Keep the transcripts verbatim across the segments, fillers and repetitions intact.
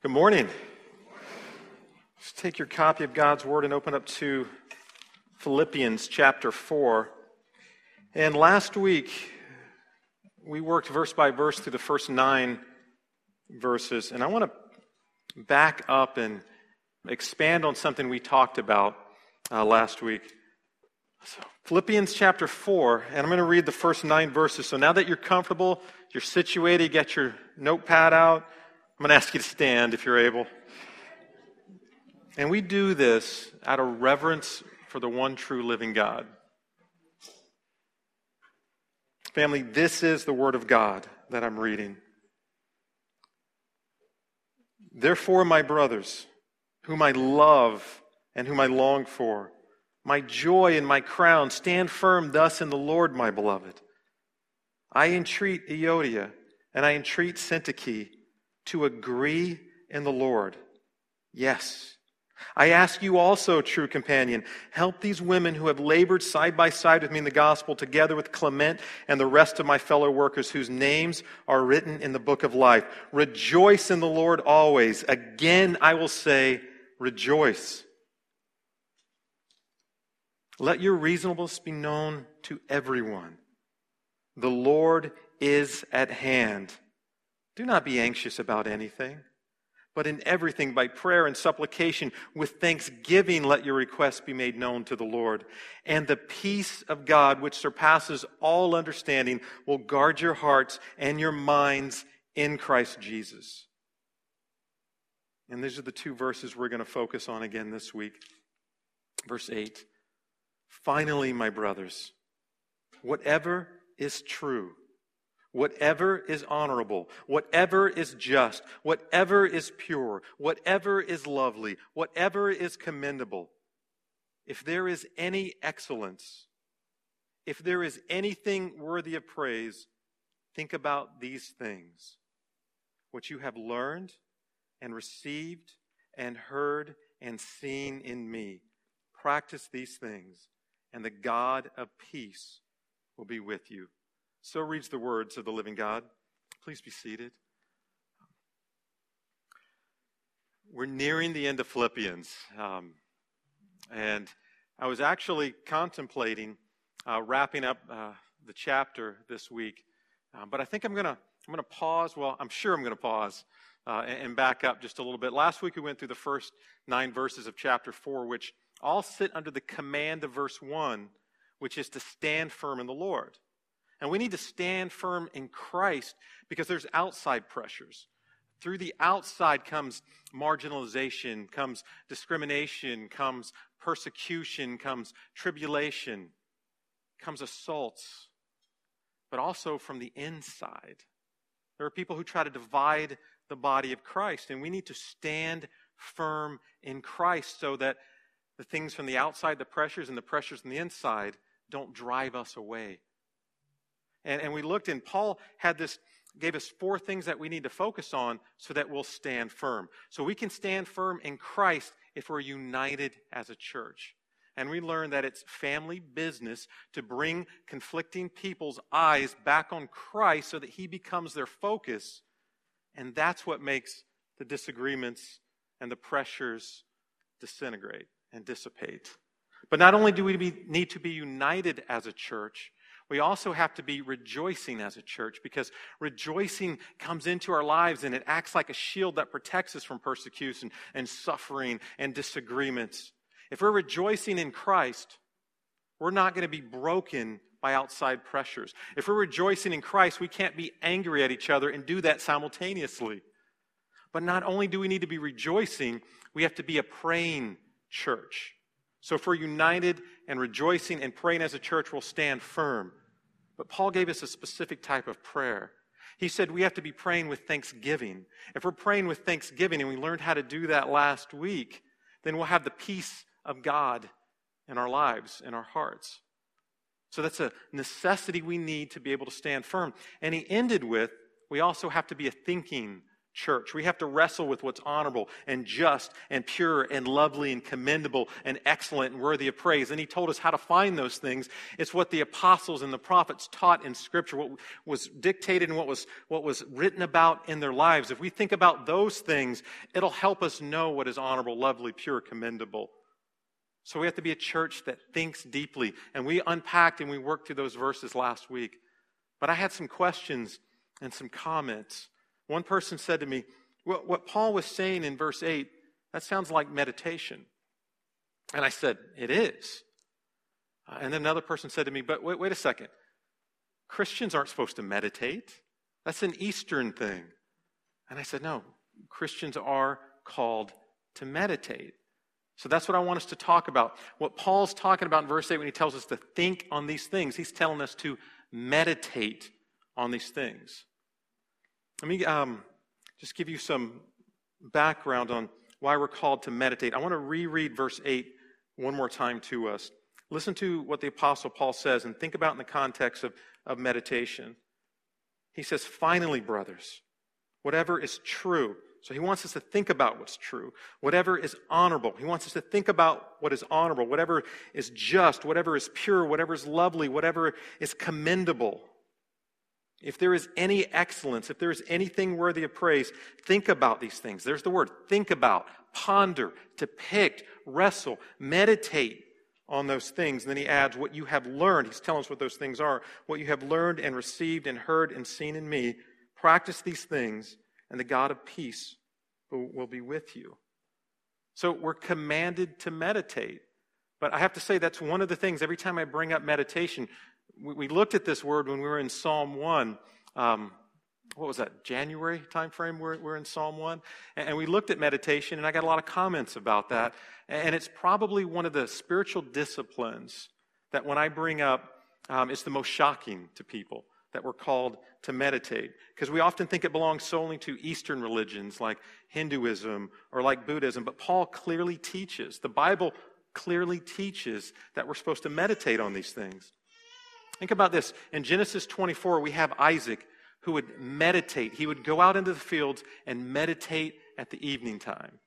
Good morning. Just take your copy of God's Word and open up to Philippians chapter four. And last week, we worked verse by verse through the first nine verses. And I want to back up and expand on something we talked about uh, last week. So, Philippians chapter four, and I'm going to read the first nine verses. So now that you're comfortable, you're situated, get your notepad out, I'm going to ask you to stand if you're able. And we do this out of reverence for the one true living God. Family, this is the Word of God that I'm reading. Therefore, my brothers, whom I love and whom I long for, my joy and my crown, stand firm thus in the Lord, my beloved. I entreat Euodia and I entreat Syntyche to agree in the Lord. Yes, I ask you also, true companion, help these women who have labored side by side with me in the gospel, together with Clement and the rest of my fellow workers whose names are written in the book of life. Rejoice in the Lord always. Again, I will say, rejoice. Let your reasonableness be known to everyone. The Lord is at hand. Do not be anxious about anything, but in everything by prayer and supplication with thanksgiving let your requests be made known to the Lord. And the peace of God, which surpasses all understanding, will guard your hearts and your minds in Christ Jesus. And these are the two verses we're going to focus on again this week. Verse eight. Finally, my brothers, whatever is true, whatever is honorable, whatever is just, whatever is pure, whatever is lovely, whatever is commendable, if there is any excellence, if there is anything worthy of praise, think about these things. What you have learned and received and heard and seen in me, practice these things, and the God of peace will be with you. So reads the words of the living God. Please be seated. We're nearing the end of Philippians. Um, and I was actually contemplating uh, wrapping up uh, the chapter this week. Uh, but I think I'm going to I'm going to pause. Well, I'm sure I'm going to pause uh, and, and back up just a little bit. Last week we went through the first nine verses of chapter four, which all sit under the command of verse one, which is to stand firm in the Lord. And we need to stand firm in Christ because there's outside pressures. Through the outside comes marginalization, comes discrimination, comes persecution, comes tribulation, comes assaults. But also from the inside, there are people who try to divide the body of Christ. And we need to stand firm in Christ so that the things from the outside, the pressures, and the pressures from the inside don't drive us away. And, and we looked, and Paul had this, gave us four things that we need to focus on so that we'll stand firm. So we can stand firm in Christ if we're united as a church. And we learned that it's family business to bring conflicting people's eyes back on Christ so that he becomes their focus. And that's what makes the disagreements and the pressures disintegrate and dissipate. But not only do we be, need to be united as a church, we also have to be rejoicing as a church, because rejoicing comes into our lives and it acts like a shield that protects us from persecution and suffering and disagreements. If we're rejoicing in Christ, we're not going to be broken by outside pressures. If we're rejoicing in Christ, we can't be angry at each other and do that simultaneously. But not only do we need to be rejoicing, we have to be a praying church. So if we're united and rejoicing and praying as a church, we'll stand firm. But Paul gave us a specific type of prayer. He said we have to be praying with thanksgiving. If we're praying with thanksgiving, and we learned how to do that last week, then we'll have the peace of God in our lives, in our hearts. So that's a necessity we need to be able to stand firm. And he ended with, we also have to be a thinking church. We have to wrestle with what's honorable and just and pure and lovely and commendable and excellent and worthy of praise. And he told us how to find those things. It's what the apostles and the prophets taught in Scripture, what was dictated and what was, what was written about in their lives. If we think about those things, it'll help us know what is honorable, lovely, pure, commendable. So we have to be a church that thinks deeply. And we unpacked and we worked through those verses last week. But I had some questions and some comments. One person said to me, what, what Paul was saying in verse eight, that sounds like meditation. And I said, it is. Uh, and then another person said to me, but wait, wait a second. Christians aren't supposed to meditate. That's an Eastern thing. And I said, no, Christians are called to meditate. So that's what I want us to talk about. What Paul's talking about in verse eight when he tells us to think on these things, he's telling us to meditate on these things. Let me um, just give you some background on why we're called to meditate. I want to reread verse eight one more time to us. Listen to what the Apostle Paul says and think about in the context of, of meditation. He says, finally, brothers, whatever is true. So he wants us to think about what's true. Whatever is honorable. He wants us to think about what is honorable. Whatever is just, whatever is pure, whatever is lovely, whatever is commendable. If there is any excellence, if there is anything worthy of praise, think about these things. There's the word, think about, ponder, depict, wrestle, meditate on those things. And then he adds, what you have learned, he's telling us what those things are, what you have learned and received and heard and seen in me, practice these things, and the God of peace will, will be with you. So we're commanded to meditate. But I have to say that's one of the things, every time I bring up meditation, we, we looked at this word when we were in Psalm one. Um, what was that, January time frame we're, we're in Psalm one? And, and we looked at meditation, and I got a lot of comments about that. And it's probably one of the spiritual disciplines that when I bring up, um, it's the most shocking to people, that we're called to meditate. Because we often think it belongs solely to Eastern religions like Hinduism or like Buddhism. But Paul clearly teaches, the Bible clearly teaches that we're supposed to meditate on these things. Think about this. In Genesis twenty-four, we have Isaac who would meditate. He would go out into the fields and meditate at the evening time.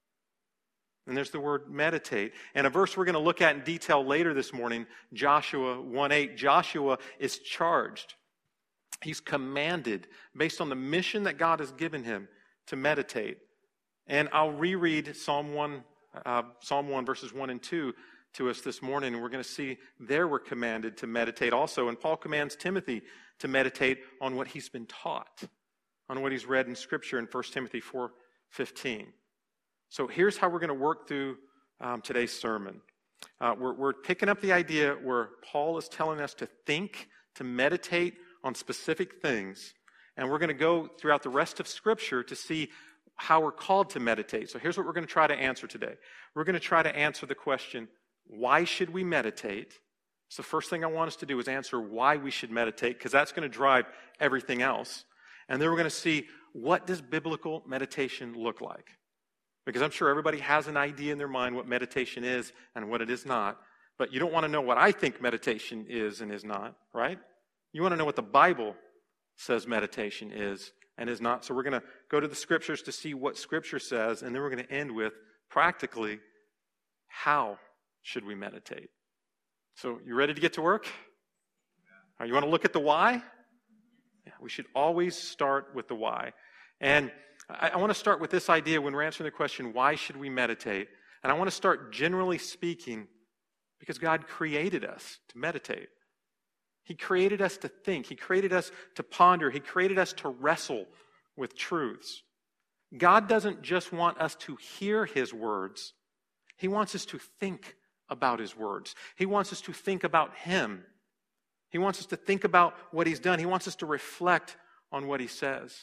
And there's the word meditate. And a verse we're going to look at in detail later this morning, Joshua one eight. Joshua is charged. He's commanded, based on the mission that God has given him, to meditate. And I'll reread Psalm one, uh, Psalm one, verses one and two to us this morning. And we're going to see there we're commanded to meditate also. And Paul commands Timothy to meditate on what he's been taught, on what he's read in Scripture in First Timothy four fifteen. So here's how we're going to work through um, today's sermon. Uh, we're, we're picking up the idea where Paul is telling us to think, to meditate on specific things, and we're going to go throughout the rest of Scripture to see how we're called to meditate. So here's what we're going to try to answer today. We're going to try to answer the question, why should we meditate? So the first thing I want us to do is answer why we should meditate, because that's going to drive everything else. And then we're going to see, what does biblical meditation look like? Because I'm sure everybody has an idea in their mind what meditation is and what it is not. But you don't want to know what I think meditation is and is not, right? You want to know what the Bible says meditation is and is not. So we're going to go to the Scriptures to see what Scripture says, and then we're going to end with, practically, how should we meditate? So you ready to get to work? Right, you want to look at the why? Yeah, we should always start with the why. And I, I want to start with this idea when we're answering the question, why should we meditate? And I want to start generally speaking because God created us to meditate. He created us to think. He created us to ponder. He created us to wrestle with truths. God doesn't just want us to hear His words. He wants us to think about His words. He wants us to think about Him. He wants us to think about what He's done. He wants us to reflect on what He says.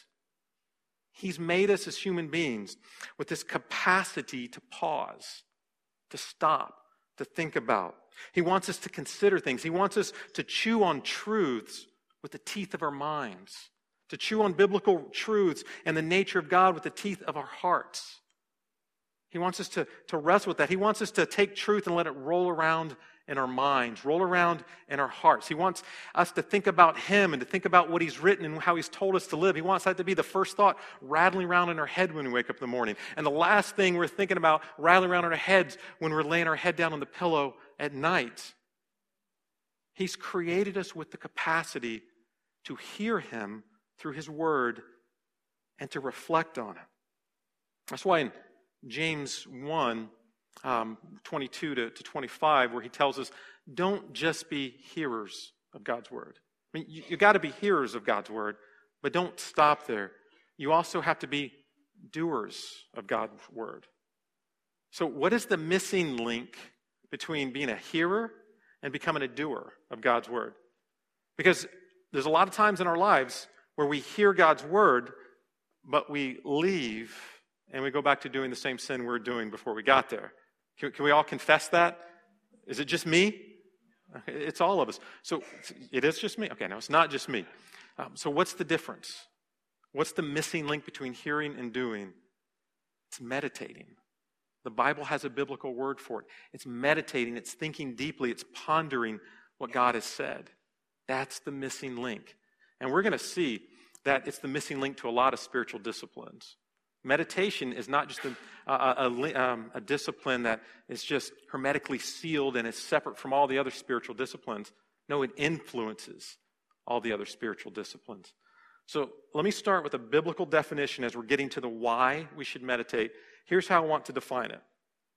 He's made us as human beings with this capacity to pause, to stop, to think about. He wants us to consider things. He wants us to chew on truths with the teeth of our minds, to chew on biblical truths and the nature of God with the teeth of our hearts. He wants us to, to wrestle with that. He wants us to take truth and let it roll around in our minds, roll around in our hearts. He wants us to think about him and to think about what he's written and how he's told us to live. He wants that to be the first thought rattling around in our head when we wake up in the morning. And the last thing we're thinking about rattling around in our heads when we're laying our head down on the pillow at night. He's created us with the capacity to hear him through his word and to reflect on it. That's why in James one, um, twenty-two to, to twenty-five, where he tells us, don't just be hearers of God's word. I mean, you, you got to be hearers of God's word, but don't stop there. You also have to be doers of God's word. So what is the missing link between being a hearer and becoming a doer of God's word? Because there's a lot of times in our lives where we hear God's word, but we leave and we go back to doing the same sin we were doing before we got there. Can, can we all confess that? Is it just me? It's all of us. So it is just me? Okay, no, it's not just me. Um, so what's the difference? What's the missing link between hearing and doing? It's meditating. The Bible has a biblical word for it. It's meditating. It's thinking deeply. It's pondering what God has said. That's the missing link. And we're going to see that it's the missing link to a lot of spiritual disciplines. Meditation is not just a, a, a, um, a discipline that is just hermetically sealed and is separate from all the other spiritual disciplines. No, it influences all the other spiritual disciplines. So let me start with a biblical definition as we're getting to the why we should meditate. Here's how I want to define it.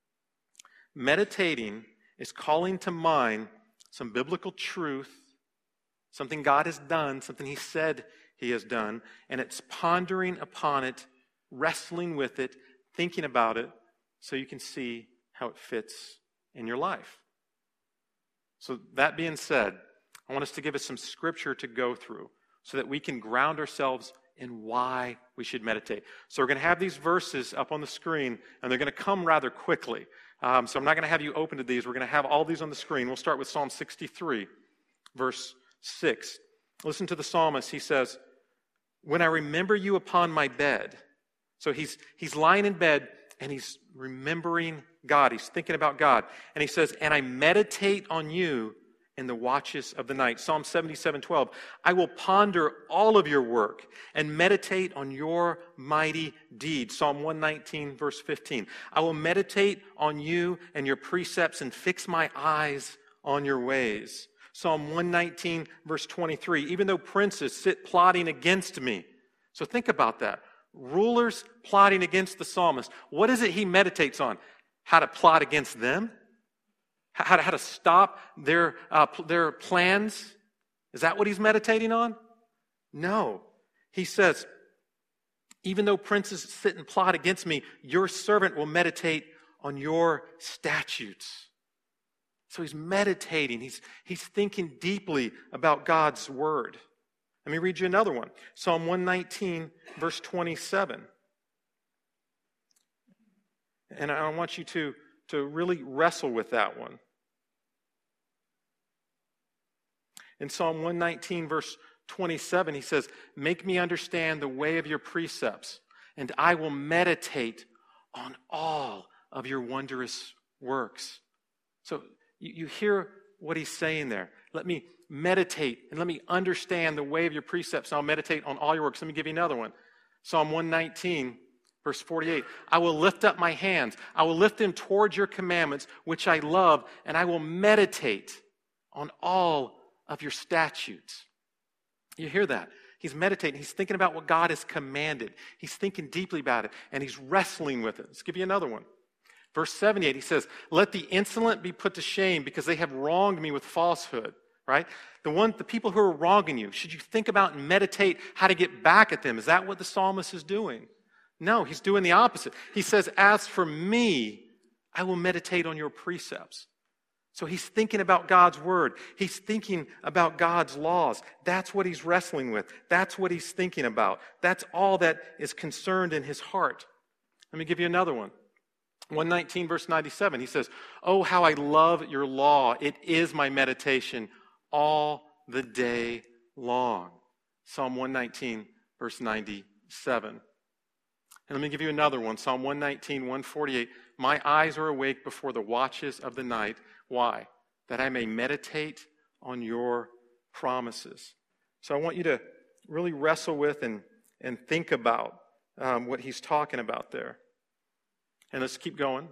Meditating is calling to mind some biblical truth, something God has done, something he said he has done, and it's pondering upon it, wrestling with it, thinking about it, so you can see how it fits in your life. So that being said, I want us to give us some scripture to go through so that we can ground ourselves in why we should meditate. So we're going to have these verses up on the screen, and they're going to come rather quickly. Um, so I'm not going to have you open to these. We're going to have all these on the screen. We'll start with Psalm sixty-three, verse six. Listen to the psalmist. He says, when I remember you upon my bed. So he's he's lying in bed, and he's remembering God. He's thinking about God. And he says, and I meditate on you in the watches of the night. Psalm seventy-seven twelve. I will ponder all of your work and meditate on your mighty deeds. Psalm one nineteen, verse fifteen. I will meditate on you and your precepts and fix my eyes on your ways. Psalm one nineteen, verse twenty-three. Even though princes sit plotting against me. So think about that. Rulers plotting against the psalmist. What is it he meditates on? How to plot against them? How to, how to stop their, uh, their plans? Is that what he's meditating on? No. He says, even though princes sit and plot against me, your servant will meditate on your statutes. So he's meditating. He's, he's thinking deeply about God's word. Let me read you another one. Psalm one nineteen, verse twenty-seven. And I want you to, to really wrestle with that one. In Psalm one nineteen, verse twenty-seven, he says, make me understand the way of your precepts, and I will meditate on all of your wondrous works. So you, you hear what he's saying there. Let me meditate and let me understand the way of your precepts. I'll meditate on all your works. Let me give you another one. Psalm one nineteen, verse forty-eight. I will lift up my hands. I will lift them towards your commandments, which I love, and I will meditate on all of your statutes. You hear that? He's meditating. He's thinking about what God has commanded. He's thinking deeply about it, and he's wrestling with it. Let's give you another one. Verse seventy-eight, he says, let the insolent be put to shame because they have wronged me with falsehood. Right? The one, the people who are wronging you, should you think about and meditate how to get back at them? Is that what the psalmist is doing? No, he's doing the opposite. He says, as for me, I will meditate on your precepts. So he's thinking about God's word. He's thinking about God's laws. That's what he's wrestling with. That's what he's thinking about. That's all that is concerned in his heart. Let me give you another one. one nineteen, verse ninety-seven, he says, oh, how I love your law. It is my meditation all the day long. Psalm one nineteen, verse ninety-seven. And let me give you another one. Psalm one nineteen, one forty-eight. My eyes are awake before the watches of the night. Why? that I may meditate on your promises. So I want you to really wrestle with and, and think about um, what he's talking about there. And let's keep going.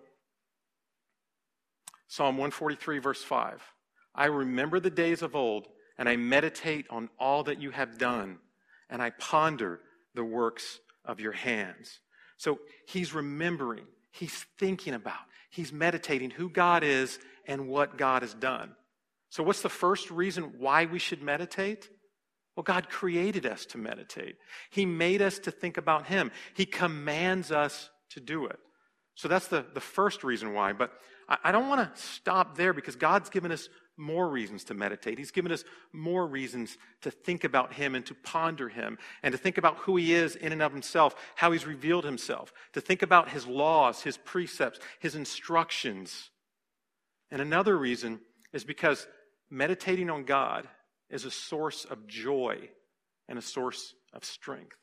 Psalm one forty-three, verse five. I remember the days of old, and I meditate on all that you have done, and I ponder the works of your hands. So he's remembering, he's thinking about, he's meditating who God is and what God has done. So what's the first reason why we should meditate? Well, God created us to meditate. He made us to think about him. He commands us to do it. So that's the, the first reason why. But I, I don't want to stop there, because God's given us more reasons to meditate. He's given us more reasons to think about him and to ponder him and to think about who he is in and of himself, how he's revealed himself, to think about his laws, his precepts, his instructions. And another reason is because meditating on God is a source of joy and a source of strength.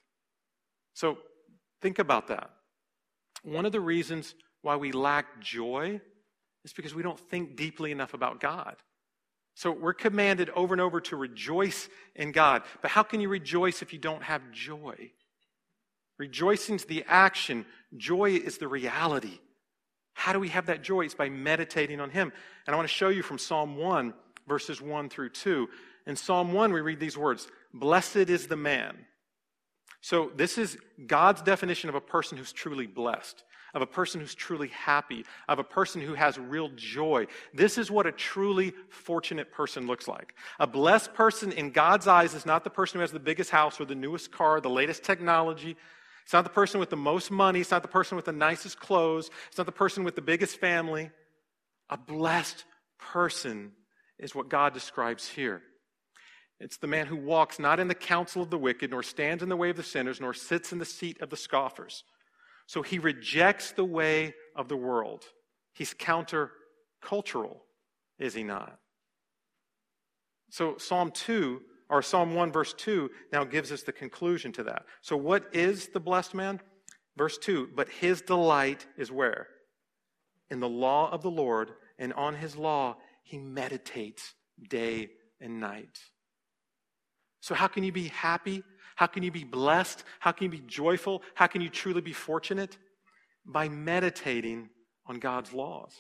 So think about that. One of the reasons why we lack joy is because we don't think deeply enough about God. So we're commanded over and over to rejoice in God. But how can you rejoice if you don't have joy? Rejoicing is the action. Joy is the reality. How do we have that joy? It's by meditating on him. And I want to show you from Psalm one, verses one through two. In Psalm one, we read these words, "Blessed is the man." So this is God's definition of a person who's truly blessed, of a person who's truly happy, of a person who has real joy. This is what a truly fortunate person looks like. A blessed person in God's eyes is not the person who has the biggest house or the newest car, the latest technology. It's not the person with the most money. It's not the person with the nicest clothes. It's not the person with the biggest family. A blessed person is what God describes here. It's the man who walks not in the counsel of the wicked, nor stands in the way of the sinners, nor sits in the seat of the scoffers. So he rejects the way of the world. He's counter-cultural, is he not? So Psalm two, or Psalm one, verse two, now gives us the conclusion to that. So what is the blessed man? Verse two, but his delight is where? In the law of the Lord, and on his law he meditates day and night. So how can you be happy? How can you be blessed? How can you be joyful? How can you truly be fortunate? By meditating on God's laws.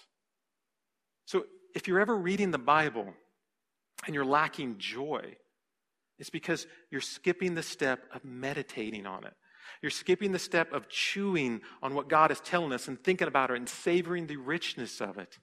So if you're ever reading the Bible and you're lacking joy, it's because you're skipping the step of meditating on it. You're skipping the step of chewing on what God is telling us and thinking about it and savoring the richness of it.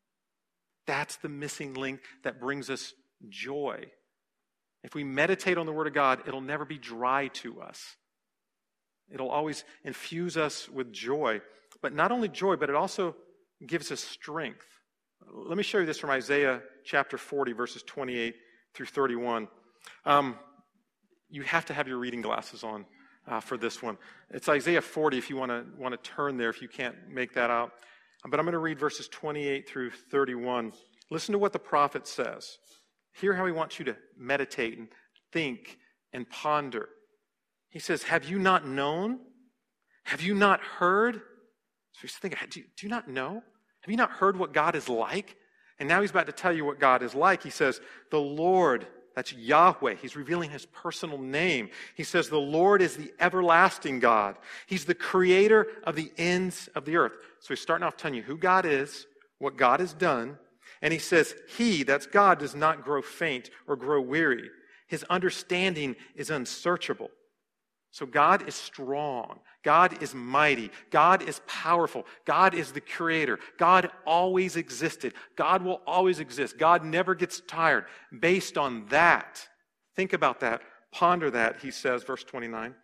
That's the missing link that brings us joy. If we meditate on the Word of God, it'll never be dry to us. It'll always infuse us with joy. But not only joy, but it also gives us strength. Let me show you this from Isaiah chapter forty, verses twenty-eight through thirty-one. Um, you have to have your reading glasses on uh, for this one. It's Isaiah forty if you want to want to turn there if you can't make that out. But I'm going to read verses twenty-eight through thirty-one. Listen to what the prophet says. Hear how he wants you to meditate and think and ponder. He says, have you not known? Have you not heard? So he's thinking, do you, do you not know? Have you not heard what God is like? And now he's about to tell you what God is like. He says, the Lord, that's Yahweh. He's revealing his personal name. He says, the Lord is the everlasting God. He's the creator of the ends of the earth. So he's starting off telling you who God is, what God has done. And he says, he, that's God, does not grow faint or grow weary. His understanding is unsearchable. So God is strong. God is mighty. God is powerful. God is the creator. God always existed. God will always exist. God never gets tired. Based on that, think about that. Ponder that, he says, verse twenty-nine.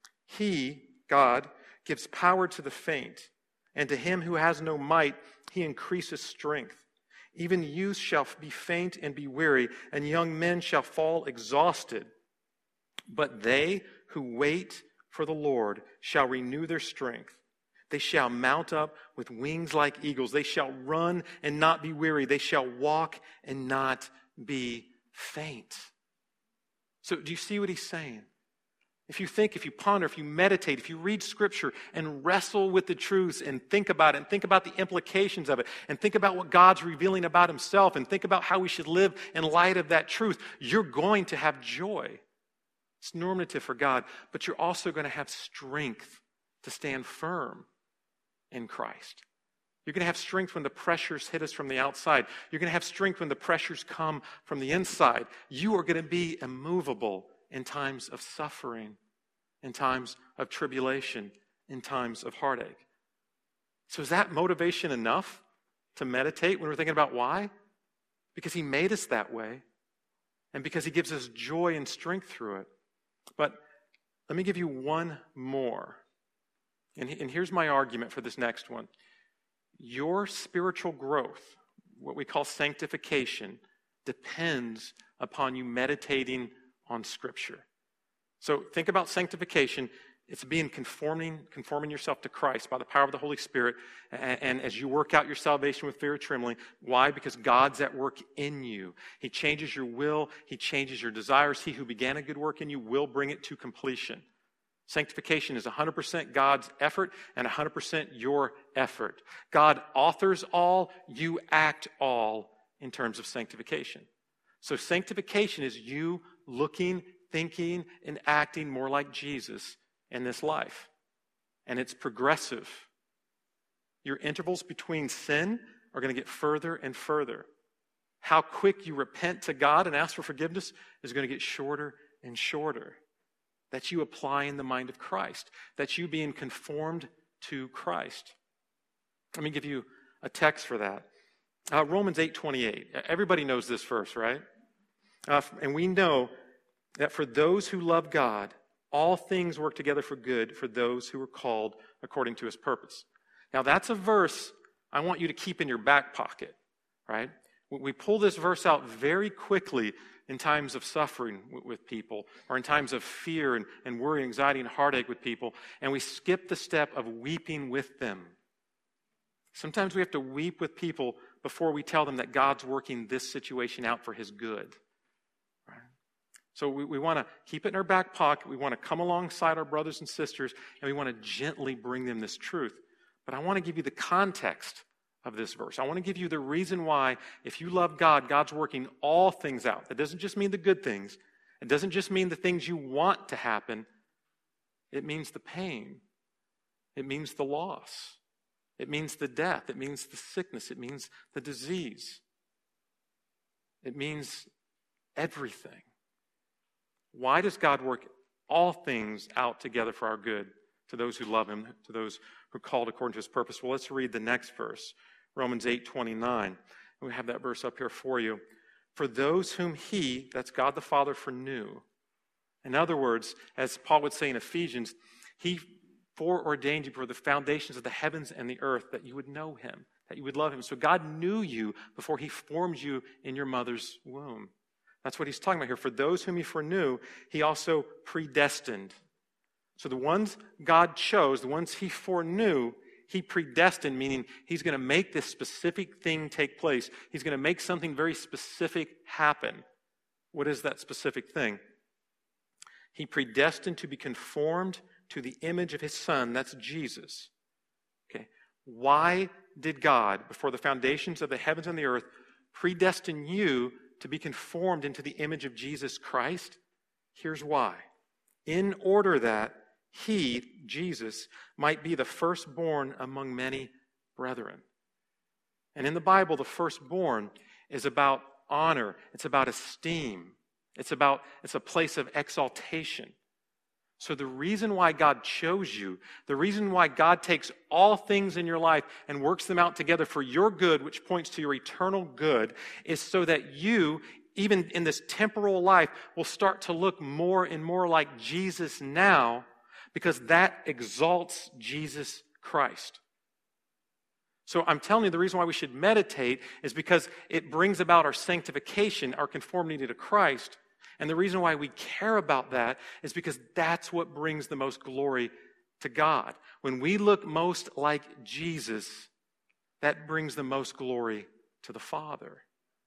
He, God, gives power to the faint, and to him who has no might, he increases strength. Even youth shall be faint and be weary, and young men shall fall exhausted. But they who wait for the Lord shall renew their strength. They shall mount up with wings like eagles. They shall run and not be weary. They shall walk and not be faint. So do you see what he's saying? If you think, if you ponder, if you meditate, if you read Scripture and wrestle with the truths and think about it and think about the implications of it and think about what God's revealing about himself and think about how we should live in light of that truth, you're going to have joy. It's normative for God, but you're also going to have strength to stand firm in Christ. You're going to have strength when the pressures hit us from the outside. You're going to have strength when the pressures come from the inside. You are going to be immovable in times of suffering, in times of tribulation, in times of heartache. So is that motivation enough to meditate when we're thinking about why? Because he made us that way, and because he gives us joy and strength through it. But let me give you one more. And, and here's my argument for this next one. Your spiritual growth, what we call sanctification, depends upon you meditating on Scripture. So think about sanctification. It's being conforming, conforming yourself to Christ by the power of the Holy Spirit. And, and as you work out your salvation with fear and trembling. Why? Because God's at work in you. He changes your will. He changes your desires. He who began a good work in you will bring it to completion. Sanctification is one hundred percent God's effort and one hundred percent your effort. God authors all, you act all in terms of sanctification. So sanctification is you looking, thinking, and acting more like Jesus in this life. And it's progressive. Your intervals between sin are going to get further and further. How quick you repent to God and ask for forgiveness is going to get shorter and shorter. That's you applying the mind of Christ. That's you being conformed to Christ. Let me give you a text for that. Uh, Romans eight twenty-eight. Everybody knows this verse, right? Uh, and we know that for those who love God, all things work together for good for those who are called according to his purpose. Now that's a verse I want you to keep in your back pocket, right? We pull this verse out very quickly in times of suffering with people, or in times of fear and, and worry, anxiety, and heartache with people, and we skip the step of weeping with them. Sometimes we have to weep with people before we tell them that God's working this situation out for his good. Right? So we, we want to keep it in our back pocket. We want to come alongside our brothers and sisters, and we want to gently bring them this truth. But I want to give you the context of this verse. I want to give you the reason why, if you love God, God's working all things out. That doesn't just mean the good things. It doesn't just mean the things you want to happen. It means the pain. It means the loss. It means the death. It means the sickness. It means the disease. It means everything. Why does God work all things out together for our good to those who love him, to those who are called according to his purpose? Well, let's read the next verse, Romans eight twenty-nine. We have that verse up here for you. For those whom he, that's God the Father, foreknew. In other words, as Paul would say in Ephesians, he foreordained you for the foundations of the heavens and the earth, that you would know him, that you would love him. So God knew you before he formed you in your mother's womb. That's what he's talking about here. For those whom he foreknew, he also predestined. So the ones God chose, the ones he foreknew, he predestined, meaning he's going to make this specific thing take place. He's going to make something very specific happen. What is that specific thing? He predestined to be conformed to the image of his Son, that's Jesus. Okay. Why did God, before the foundations of the heavens and the earth, predestine you to be conformed into the image of Jesus Christ? Here's why. In order that he, Jesus, might be the firstborn among many brethren. And in the Bible, the firstborn is about honor. It's about esteem. It's about, it's a place of exaltation. So the reason why God chose you, the reason why God takes all things in your life and works them out together for your good, which points to your eternal good, is so that you, even in this temporal life, will start to look more and more like Jesus now, because that exalts Jesus Christ. So I'm telling you, the reason why we should meditate is because it brings about our sanctification, our conformity to Christ. And the reason why we care about that is because that's what brings the most glory to God. When we look most like Jesus, that brings the most glory to the Father.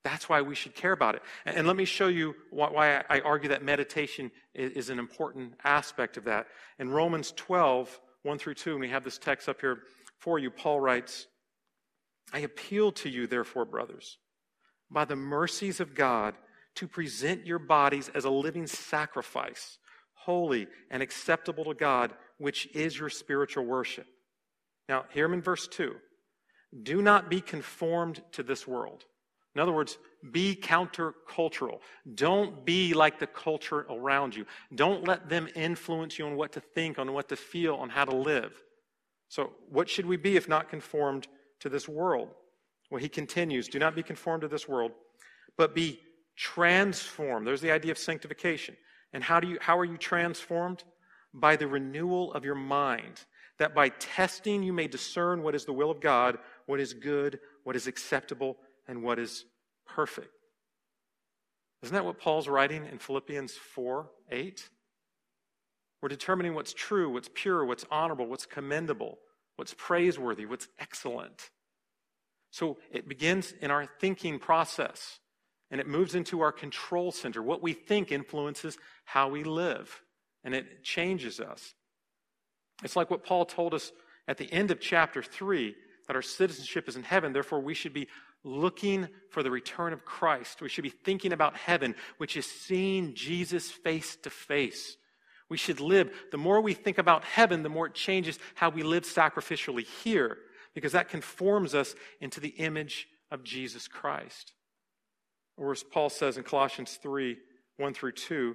That's why we should care about it. And, and let me show you why, why I argue that meditation is, is an important aspect of that. In Romans twelve, one through two, and we have this text up here for you, Paul writes, I appeal to you, therefore, brothers, by the mercies of God, to present your bodies as a living sacrifice, holy and acceptable to God, which is your spiritual worship. Now, hear him in verse two. Do not be conformed to this world. In other words, be countercultural. Don't be like the culture around you. Don't let them influence you on what to think, on what to feel, on how to live. So what should we be if not conformed to this world? Well, he continues, do not be conformed to this world, but be transformed. There's the idea of sanctification. And how do you how are you transformed? By the renewal of your mind, that by testing you may discern what is the will of God, what is good, what is acceptable, and what is perfect. Isn't that what Paul's writing in Philippians four eight? We're determining what's true, what's pure, what's honorable, what's commendable, what's praiseworthy, what's excellent. So it begins in our thinking process, and it moves into our control center. What we think influences how we live, and it changes us. It's like what Paul told us at the end of chapter three, that our citizenship is in heaven. Therefore, we should be looking for the return of Christ. We should be thinking about heaven, which is seeing Jesus face to face. We should live. The more we think about heaven, the more it changes how we live sacrificially here, because that conforms us into the image of Jesus Christ. Or as Paul says in Colossians three, one through two,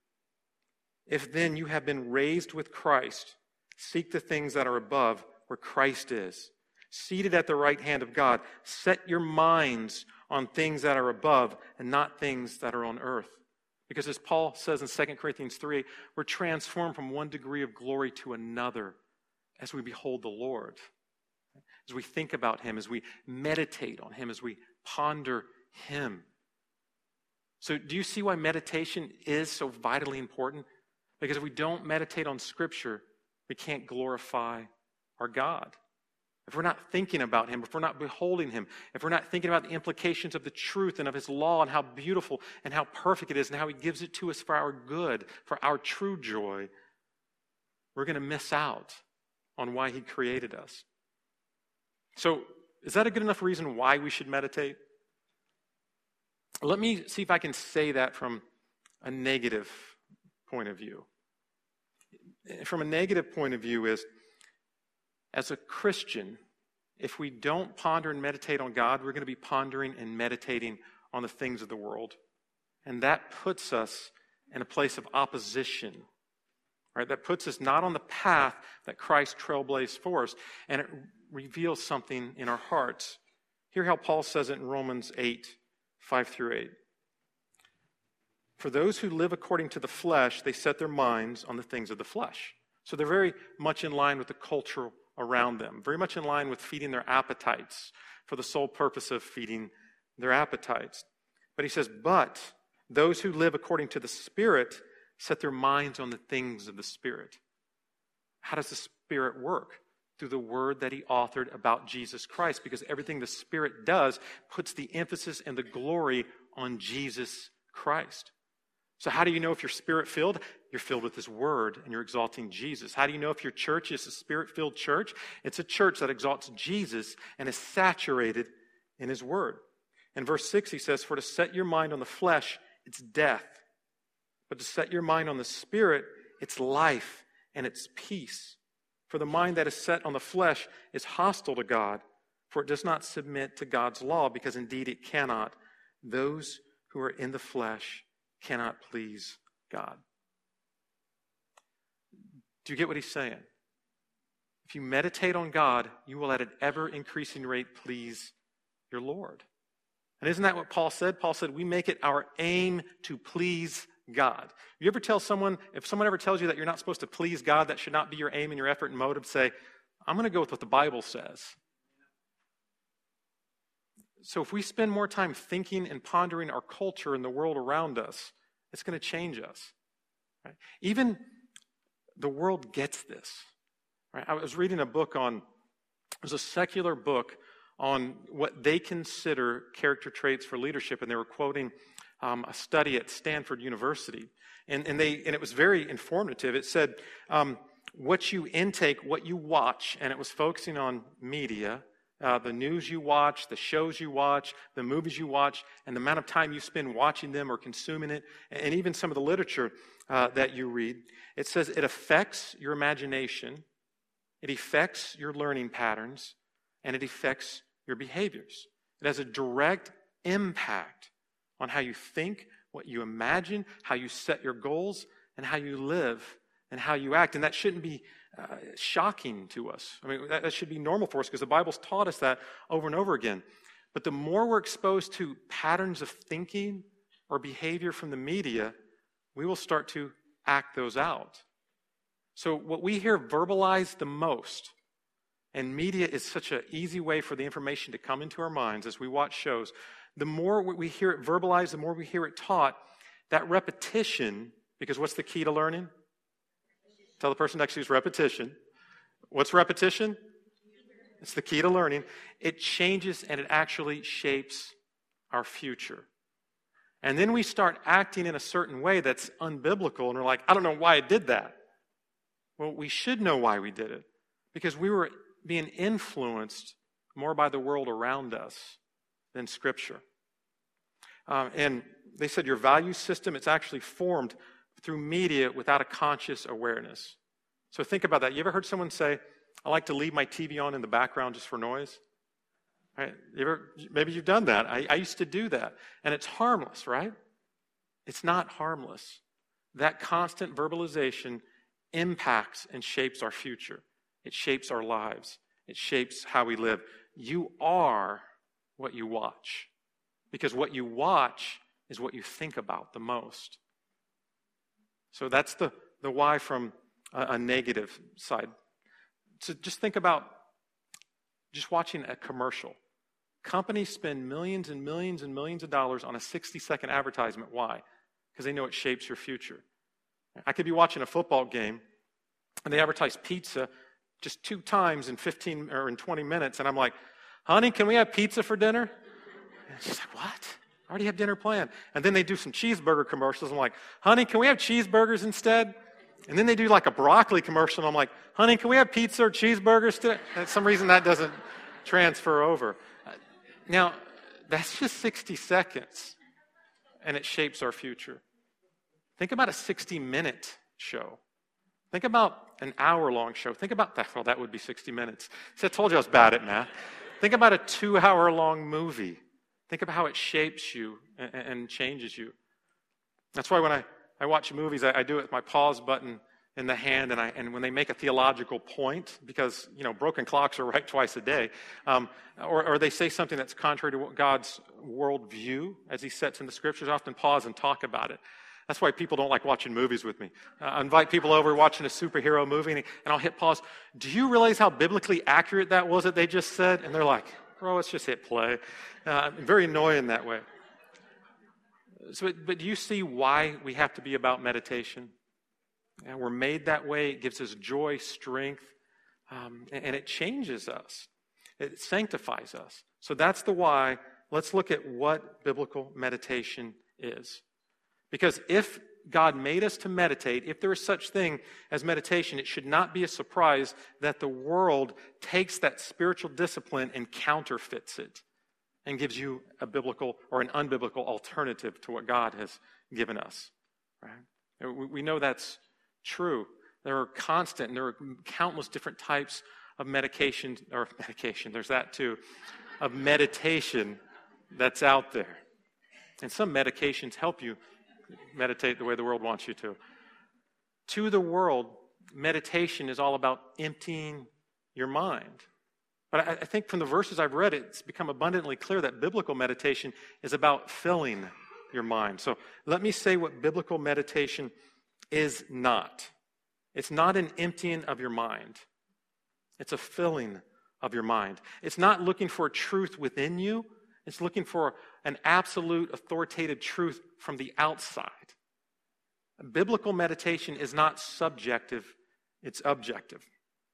if then you have been raised with Christ, seek the things that are above, where Christ is, seated at the right hand of God. Set your minds on things that are above and not things that are on earth. Because as Paul says in Second Corinthians three, we're transformed from one degree of glory to another as we behold the Lord, as we think about him, as we meditate on him, as we ponder him. So do you see why meditation is so vitally important? Because if we don't meditate on Scripture, we can't glorify our God. If we're not thinking about him, if we're not beholding him, if we're not thinking about the implications of the truth and of his law and how beautiful and how perfect it is and how he gives it to us for our good, for our true joy, we're going to miss out on why he created us. So, is that a good enough reason why we should meditate? Let me see if I can say that from a negative point of view. From a negative point of view is, as a Christian, if we don't ponder and meditate on God, we're going to be pondering and meditating on the things of the world. And that puts us in a place of opposition. Right? That puts us not on the path that Christ trailblazed for us. And it reveals something in our hearts. Hear how Paul says it in Romans eight, five through eight. For those who live according to the flesh, they set their minds on the things of the flesh. So they're very much in line with the culture around them, very much in line with feeding their appetites for the sole purpose of feeding their appetites. But he says, but those who live according to the Spirit set their minds on the things of the Spirit. How does the Spirit work? Through the word that he authored about Jesus Christ, because everything the Spirit does puts the emphasis and the glory on Jesus Christ. So how do you know if you're Spirit-filled? You're filled with his word and you're exalting Jesus. How do you know if your church is a Spirit-filled church? It's a church that exalts Jesus and is saturated in his word. In verse six, he says, for to set your mind on the flesh, it's death. But to set your mind on the Spirit, it's life and it's peace. For the mind that is set on the flesh is hostile to God, for it does not submit to God's law, because indeed it cannot. Those who are in the flesh cannot please God. Do you get what he's saying? If you meditate on God, you will at an ever-increasing rate please your Lord. And isn't that what Paul said? Paul said, we make it our aim to please God. You ever tell someone, if someone ever tells you that you're not supposed to please God, that should not be your aim and your effort and motive, say, I'm going to go with what the Bible says. So if we spend more time thinking and pondering our culture and the world around us, it's going to change us. Right? Even the world gets this. Right? I was reading a book on, it was a secular book on what they consider character traits for leadership, and they were quoting um, a study at Stanford University. And, and, they, and it was very informative. It said, um, what you intake, what you watch, and it was focusing on media, uh, the news you watch, the shows you watch, the movies you watch, and the amount of time you spend watching them or consuming it, and even some of the literature uh, that you read. It says it affects your imagination, it affects your learning patterns, and it affects your behaviors. It has a direct impact on how you think, what you imagine, how you set your goals, and how you live and how you act. And that shouldn't be uh, shocking to us. I mean, that, that should be normal for us because the Bible's taught us that over and over again. But the more we're exposed to patterns of thinking or behavior from the media, we will start to act those out. So what we hear verbalized the most, and media is such an easy way for the information to come into our minds as we watch shows, the more we hear it verbalized, the more we hear it taught, that repetition, because what's the key to learning? Tell the person next to you is repetition. What's repetition? It's the key to learning. It changes and it actually shapes our future. And then we start acting in a certain way that's unbiblical, and we're like, I don't know why I did that. Well, we should know why we did it, because we were being influenced more by the world around us than Scripture. Um, and they said your value system, it's actually formed through media without a conscious awareness. So think about that. You ever heard someone say, I like to leave my T V on in the background just for noise? Right? You ever, maybe you've done that. I, I used to do that. And it's harmless, right? It's not harmless. That constant verbalization impacts and shapes our future. It shapes our lives. It shapes how we live. You are what you watch, because what you watch is what you think about the most. So that's the, the why from a, a negative side. So just think about just watching a commercial. Companies spend millions and millions and millions of dollars on a sixty-second advertisement. Why? Because they know it shapes your future. I could be watching a football game, and they advertise pizza just two times in fifteen or in twenty minutes, and I'm like, honey, can we have pizza for dinner? And she's like, what? I already have dinner planned. And then they do some cheeseburger commercials. I'm like, honey, can we have cheeseburgers instead? And then they do like a broccoli commercial, and I'm like, honey, can we have pizza or cheeseburgers today? And for some reason that doesn't transfer over. Now, that's just sixty seconds, and it shapes our future. Think about a sixty-minute show. Think about an hour-long show. Think about that. Well, that would be sixty minutes. See, I told you I was bad at math. Think about a two-hour-long movie. Think about how it shapes you and, and changes you. That's why when I, I watch movies, I, I do it with my pause button in the hand, and I and when they make a theological point, because, you know, broken clocks are right twice a day, um, or, or they say something that's contrary to God's worldview as he sets in the Scriptures, I often pause and talk about it. That's why people don't like watching movies with me. Uh, I invite people over watching a superhero movie, and, and I'll hit pause. Do you realize how biblically accurate that was that they just said? And they're like, bro, let's just hit play. Uh, very annoying that way. So, but do you see why we have to be about meditation? And we're made that way. It gives us joy, strength, um, and, and it changes us. It sanctifies us. So that's the why. Let's look at what biblical meditation is. Because if God made us to meditate, if there is such thing as meditation, it should not be a surprise that the world takes that spiritual discipline and counterfeits it and gives you a biblical or an unbiblical alternative to what God has given us. Right? We know that's true. There are constant, and there are countless different types of medication, or medication, there's that too, of meditation that's out there. And some medications help you meditate the way the world wants you to. To the world, meditation is all about emptying your mind. But I, I think from the verses I've read, it's become abundantly clear that biblical meditation is about filling your mind. So let me say what biblical meditation is not. It's not an emptying of your mind. It's a filling of your mind. It's not looking for a truth within you. It's looking for an absolute authoritative truth from the outside. Biblical meditation is not subjective, it's objective.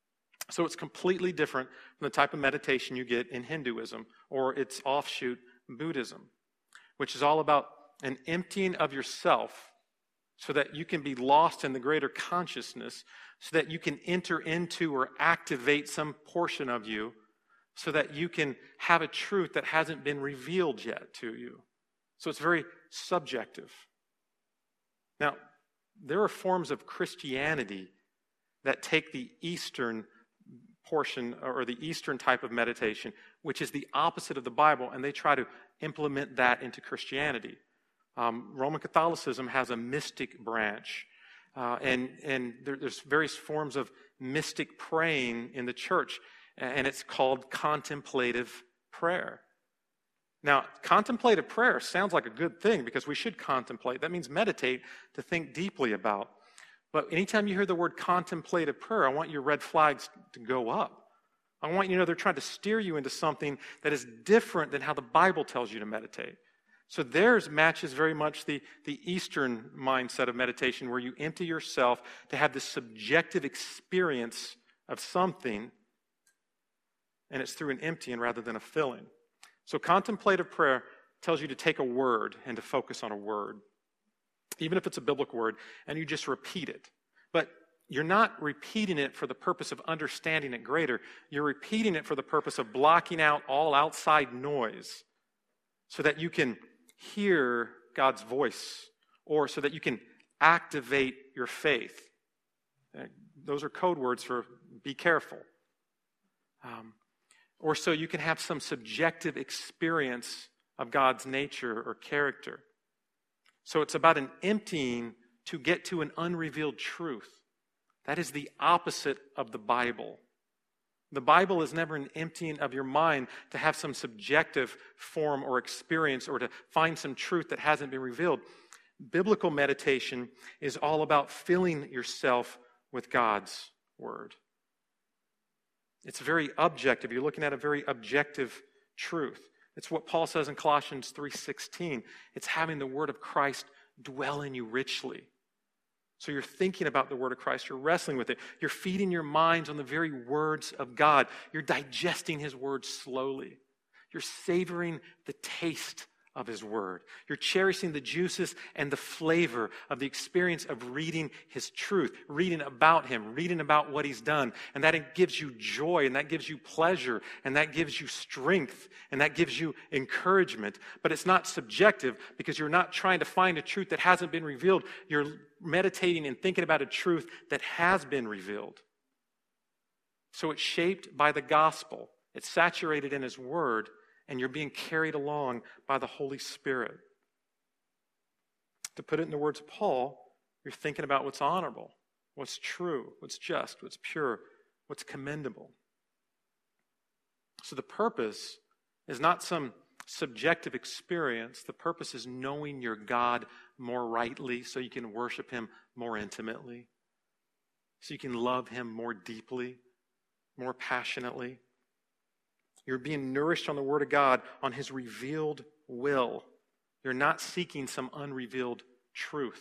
So it's completely different from the type of meditation you get in Hinduism or its offshoot, Buddhism, which is all about an emptying of yourself so that you can be lost in the greater consciousness, so that you can enter into or activate some portion of you, so that you can have a truth that hasn't been revealed yet to you. So it's very subjective. Now, there are forms of Christianity that take the Eastern portion or the Eastern type of meditation, which is the opposite of the Bible, and they try to implement that into Christianity. Um, Roman Catholicism has a mystic branch, uh, and, and there, there's various forms of mystic praying in the church, and it's called contemplative prayer. Now, contemplative prayer sounds like a good thing because we should contemplate. That means meditate, to think deeply about. But anytime you hear the word contemplative prayer, I want your red flags to go up. I want you to know they're trying to steer you into something that is different than how the Bible tells you to meditate. So theirs matches very much the, the Eastern mindset of meditation, where you empty yourself to have this subjective experience of something, and it's through an emptying rather than a filling. So contemplative prayer tells you to take a word and to focus on a word, even if it's a biblical word, and you just repeat it. But you're not repeating it for the purpose of understanding it greater. You're repeating it for the purpose of blocking out all outside noise so that you can hear God's voice, or so that you can activate your faith. Those are code words for be careful. Um, or so you can have some subjective experience of God's nature or character. So it's about an emptying to get to an unrevealed truth. That is the opposite of the Bible. The Bible is never an emptying of your mind to have some subjective form or experience or to find some truth that hasn't been revealed. Biblical meditation is all about filling yourself with God's Word. It's very objective. You're looking at a very objective truth. It's what Paul says in Colossians three sixteen. It's having the Word of Christ dwell in you richly. So you're thinking about the Word of Christ. You're wrestling with it. You're feeding your minds on the very words of God. You're digesting His Word slowly. You're savoring the taste of His Word. You're cherishing the juices and the flavor of the experience of reading His truth, reading about Him, reading about what He's done. And that gives you joy, and that gives you pleasure, and that gives you strength, and that gives you encouragement. But it's not subjective because you're not trying to find a truth that hasn't been revealed. You're meditating and thinking about a truth that has been revealed. So it's shaped by the gospel. It's saturated in His Word, and you're being carried along by the Holy Spirit. To put it in the words of Paul, you're thinking about what's honorable, what's true, what's just, what's pure, what's commendable. So the purpose is not some subjective experience. The purpose is knowing your God more rightly so you can worship Him more intimately, so you can love Him more deeply, more passionately. You're being nourished on the Word of God, on His revealed will. You're not seeking some unrevealed truth.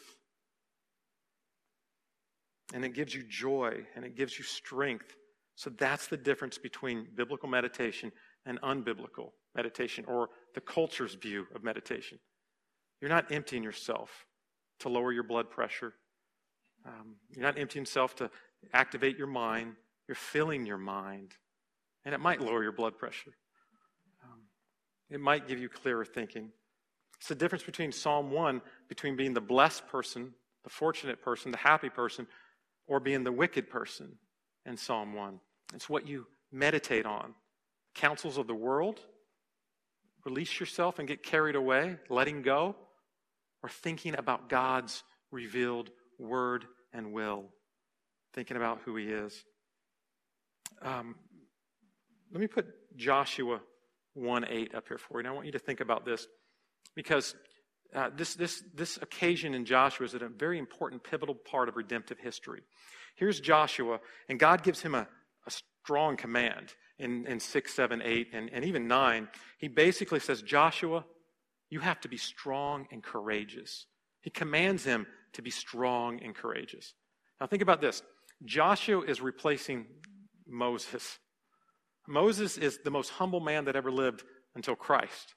And it gives you joy, and it gives you strength. So that's the difference between biblical meditation and unbiblical meditation, or the culture's view of meditation. You're not emptying yourself to lower your blood pressure. Um, you're not emptying yourself to activate your mind. You're filling your mind. And it might lower your blood pressure. Um, it might give you clearer thinking. It's the difference between Psalm one, between being the blessed person, the fortunate person, the happy person, or being the wicked person in Psalm one. It's what you meditate on. Counsels of the world, release yourself and get carried away, letting go, or thinking about God's revealed word and will, thinking about who He is. Um, Let me put Joshua one eight up here for you. And I want you to think about this because uh, this, this, this occasion in Joshua is a very important, pivotal part of redemptive history. Here's Joshua, and God gives him a, a strong command in, in six, seven, eight, and, and even nine. He basically says, Joshua, you have to be strong and courageous. He commands him to be strong and courageous. Now think about this. Joshua is replacing Moses. Moses is the most humble man that ever lived until Christ.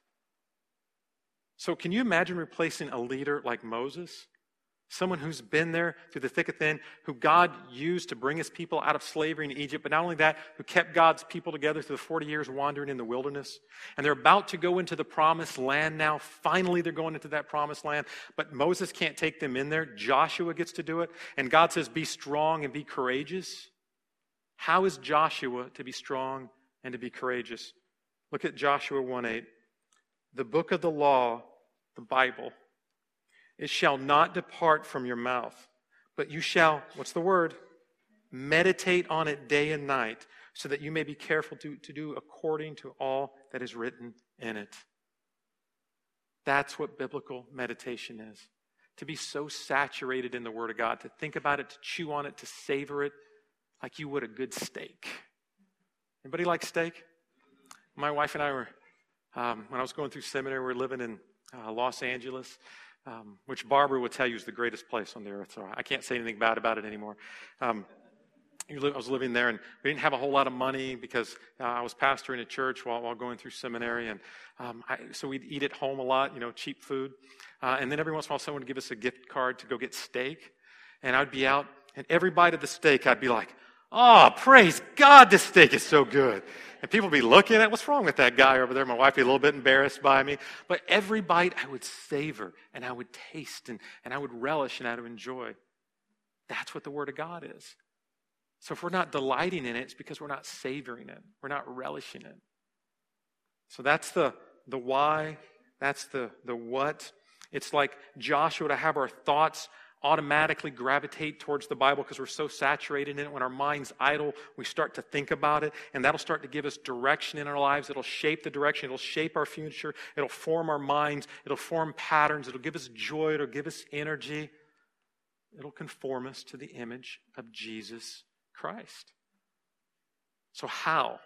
So can you imagine replacing a leader like Moses? Someone who's been there through the thick and thin, who God used to bring his people out of slavery in Egypt, but not only that, who kept God's people together through the forty years wandering in the wilderness. And they're about to go into the promised land now. Finally, they're going into that promised land, but Moses can't take them in there. Joshua gets to do it. And God says, be strong and be courageous. How is Joshua to be strong and to be courageous? Look at Joshua one eight. The book of the law, the Bible, it shall not depart from your mouth, but you shall, what's the word? Meditate on it day and night, so that you may be careful to, to do according to all that is written in it. That's what biblical meditation is. To be so saturated in the Word of God, to think about it, to chew on it, to savor it like you would a good steak. Anybody like steak? My wife and I were, um, when I was going through seminary, we were living in uh, Los Angeles. Um, which Barbara would tell you is the greatest place on the earth. So I can't say anything bad about it anymore. Um, I was living there, and we didn't have a whole lot of money because uh, I was pastoring a church while, while going through seminary. And um, I, so we'd eat at home a lot, you know, cheap food. Uh, and then every once in a while, someone would give us a gift card to go get steak. And I'd be out, and every bite of the steak, I'd be like, oh, praise God, this steak is so good. And people would be looking at, what's wrong with that guy over there? My wife would be a little bit embarrassed by me. But every bite I would savor, and I would taste, and, and I would relish, and I would enjoy. That's what the Word of God is. So if we're not delighting in it, it's because we're not savoring it. We're not relishing it. So that's the, the why. That's the, the what. It's like Joshua, to have our thoughts automatically gravitate towards the Bible because we're so saturated in it. When our mind's idle, we start to think about it, and that'll start to give us direction in our lives. It'll shape the direction. It'll shape our future. It'll form our minds. It'll form patterns. It'll give us joy. It'll give us energy. It'll conform us to the image of Jesus Christ. So how?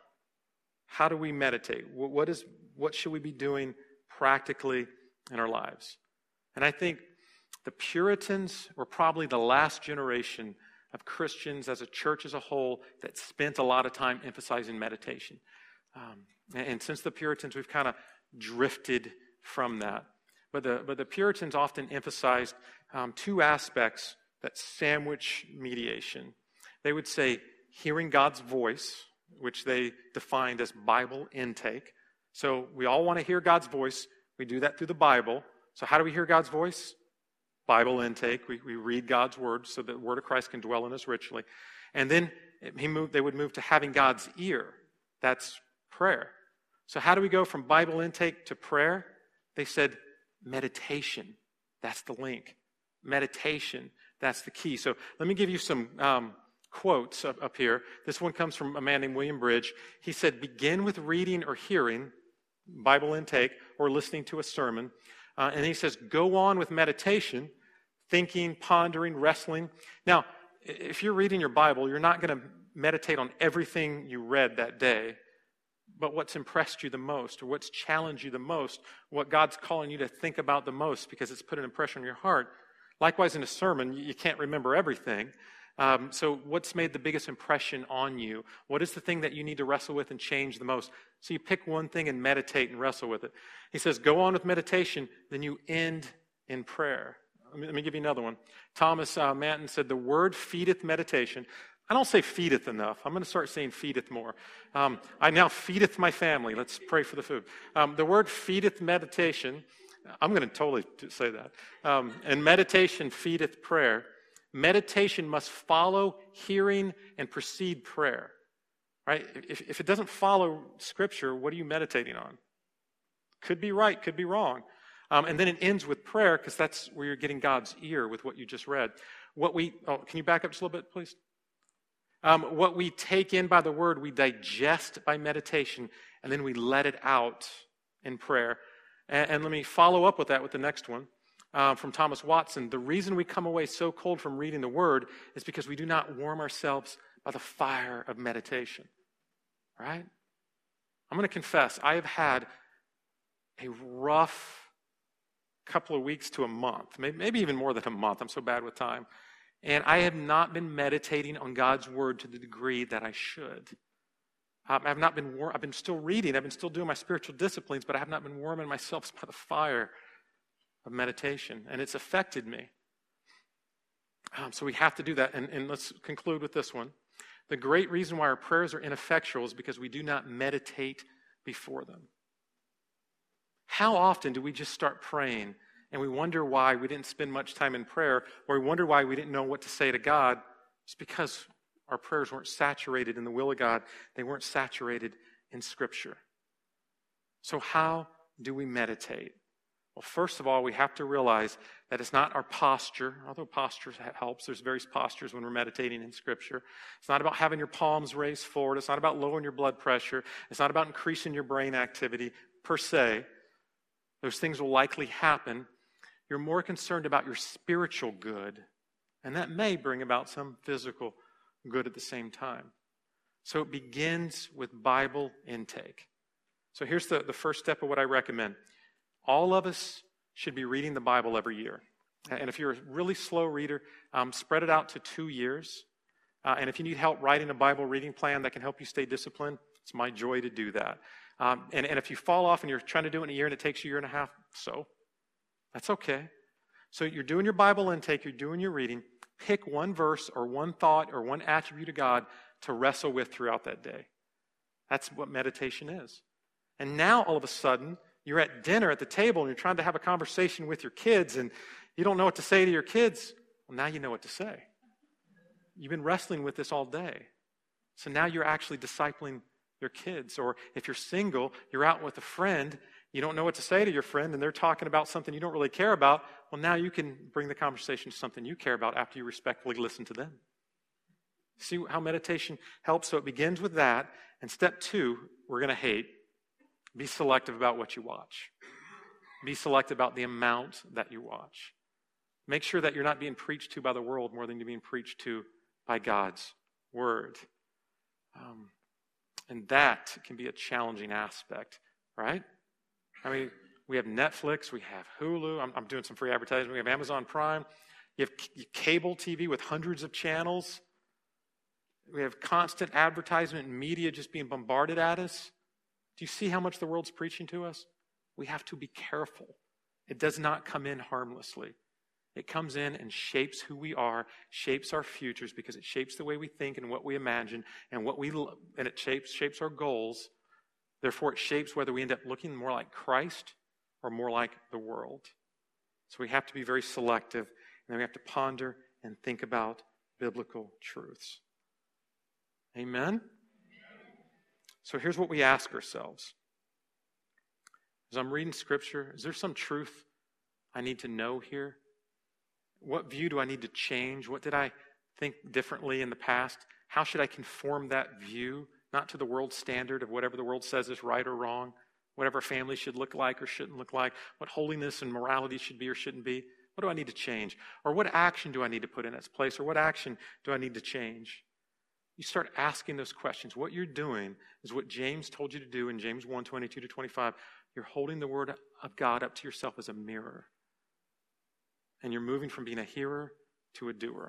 How do we meditate? What is, what should we be doing practically in our lives? And I think the Puritans were probably the last generation of Christians as a church as a whole that spent a lot of time emphasizing meditation. Um, and, and since the Puritans, we've kind of drifted from that. But the, but the Puritans often emphasized um, two aspects that sandwich mediation. They would say hearing God's voice, which they defined as Bible intake. So we all want to hear God's voice. We do that through the Bible. So how do we hear God's voice? Bible intake. We, we read God's word so that the word of Christ can dwell in us richly. And then he moved, they would move to having God's ear. That's prayer. So how do we go from Bible intake to prayer? They said meditation. That's the link. Meditation. That's the key. So let me give you some um, quotes up, up here. This one comes from a man named William Bridge. He said, begin with reading or hearing, Bible intake, or listening to a sermon. Uh, and he says, go on with meditation, thinking, pondering, wrestling. Now, if you're reading your Bible, you're not going to meditate on everything you read that day, but what's impressed you the most, or what's challenged you the most, what God's calling you to think about the most because it's put an impression on your heart. Likewise, in a sermon, you can't remember everything. Um, so what's made the biggest impression on you? What is the thing that you need to wrestle with and change the most? So you pick one thing and meditate and wrestle with it. He says, go on with meditation, then you end in prayer. Let me, let me give you another one. Thomas uh, Manton said, the word feedeth meditation. I don't say feedeth enough. I'm going to start saying feedeth more. Um, I now feedeth my family. Let's pray for the food. Um, the word feedeth meditation. I'm going to totally say that. Um, and meditation feedeth prayer. Meditation must follow hearing and precede prayer, right? If, if it doesn't follow Scripture, what are you meditating on? Could be right, could be wrong. Um, and then it ends with prayer because that's where you're getting God's ear with what you just read. What we, oh, can you back up just a little bit, please? Um, what we take in by the Word, we digest by meditation, and then we let it out in prayer. And, and let me follow up with that with the next one. Uh, from Thomas Watson, the reason we come away so cold from reading the Word is because we do not warm ourselves by the fire of meditation. Right? I'm going to confess, I have had a rough couple of weeks to a month, maybe, maybe even more than a month. I'm so bad with time And I have not been meditating on God's word to the degree that I should. Um, I've not been, war- I've been still reading, I've been still doing my spiritual disciplines, but I have not been warming myself by the fire of meditation. And it's affected me. Um, so we have to do that. And, and let's conclude with this one. The great reason why our prayers are ineffectual is because we do not meditate before them. How often do we just start praying and we wonder why we didn't spend much time in prayer, or we wonder why we didn't know what to say to God? It's because our prayers weren't saturated in the will of God. They weren't saturated in Scripture. So how do we meditate? Well, first of all, we have to realize that it's not our posture, although posture helps. There's various postures when we're meditating in Scripture. It's not about having your palms raised forward. It's not about lowering your blood pressure. It's not about increasing your brain activity per se. Those things will likely happen. You're more concerned about your spiritual good, and that may bring about some physical good at the same time. So it begins with Bible intake. So here's the, the first step of what I recommend. All of us should be reading the Bible every year. And if you're a really slow reader, um, spread it out to two years. Uh, and if you need help writing a Bible reading plan that can help you stay disciplined, it's my joy to do that. Um, and, and if you fall off and you're trying to do it in a year and it takes you a year and a half, so that's okay. So you're doing your Bible intake, you're doing your reading. Pick one verse or one thought or one attribute of God to wrestle with throughout that day. That's what meditation is. And now all of a sudden, you're at dinner at the table and you're trying to have a conversation with your kids and you don't know what to say to your kids. Well, now you know what to say. You've been wrestling with this all day. So now you're actually discipling your kids. Or if you're single, you're out with a friend, you don't know what to say to your friend and they're talking about something you don't really care about. Well, now you can bring the conversation to something you care about after you respectfully listen to them. See how meditation helps? So it begins with that. And step two, we're going to hate. Be selective about what you watch. Be selective about the amount that you watch. Make sure that you're not being preached to by the world more than you're being preached to by God's word. Um, and that can be a challenging aspect, right? I mean, we have Netflix, we have Hulu. I'm, I'm doing some free advertising. We have Amazon Prime. You have c- cable T V with hundreds of channels. We have constant advertisement and media just being bombarded at us. Do you see how much the world's preaching to us? We have to be careful. It does not come in harmlessly. It comes in and shapes who we are, shapes our futures because it shapes the way we think and what we imagine and what we and it shapes shapes our goals. Therefore, it shapes whether we end up looking more like Christ or more like the world. So we have to be very selective, and then we have to ponder and think about biblical truths. Amen? So here's what we ask ourselves. As I'm reading Scripture, is there some truth I need to know here? What view do I need to change? What did I think differently in the past? How should I conform that view, not to the world standard of whatever the world says is right or wrong, whatever family should look like or shouldn't look like, what holiness and morality should be or shouldn't be? What do I need to change? Or what action do I need to put in its place? Or what action do I need to change? You start asking those questions. What you're doing is what James told you to do in James one, twenty-two to twenty-five. You're holding the word of God up to yourself as a mirror. And you're moving from being a hearer to a doer.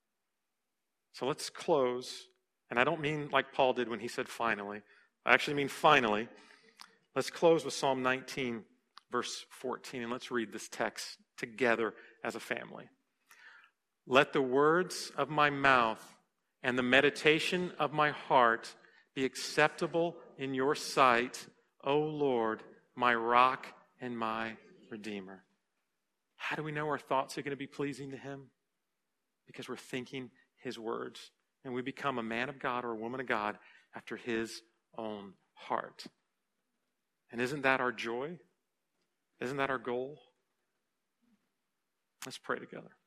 So let's close. And I don't mean like Paul did when he said finally. I actually mean finally. Let's close with Psalm nineteen, verse fourteen. And let's read this text together as a family. Let the words of my mouth and the meditation of my heart be acceptable in your sight, O Lord, my rock and my redeemer. How do we know our thoughts are going to be pleasing to him? Because we're thinking his words. And we become a man of God or a woman of God after his own heart. And isn't that our joy? Isn't that our goal? Let's pray together.